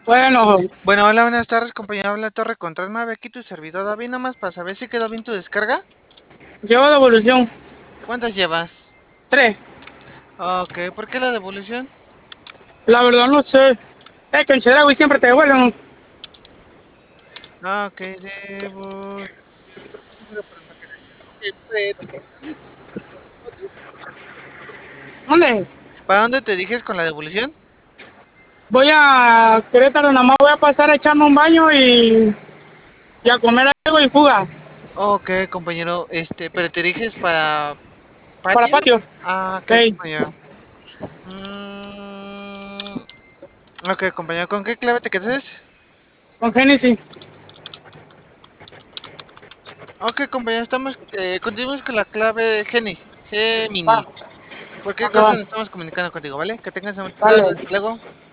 Bueno, Bueno, hola, buenas tardes, compañero. Habla Torre Control Mave, aquí tu servidor David, nomás para saber si quedó bien tu descarga. llevo devolución. ¿Cuántas llevas? 3. Ok, ¿por qué la devolución? La verdad no sé. Es que en Chedraui siempre te devuelven. Ok, debo... ¿Dónde? ¿Para dónde te diriges con la devolución? Voy a Querétaro, nada más voy a pasar a echarme un baño y a comer algo y fuga. Ok, compañero, pero te diriges para Para patio. patio. Ok, Hey, compañero. Mm, ok, compañero, ¿con qué clave te quedas? con Genesis. Ok, compañero, continuamos con la clave Va, Gemini. Cualquier va que cosa va. nos estamos comunicando contigo, ¿vale? Que tengas un buen día, Dale. hasta luego.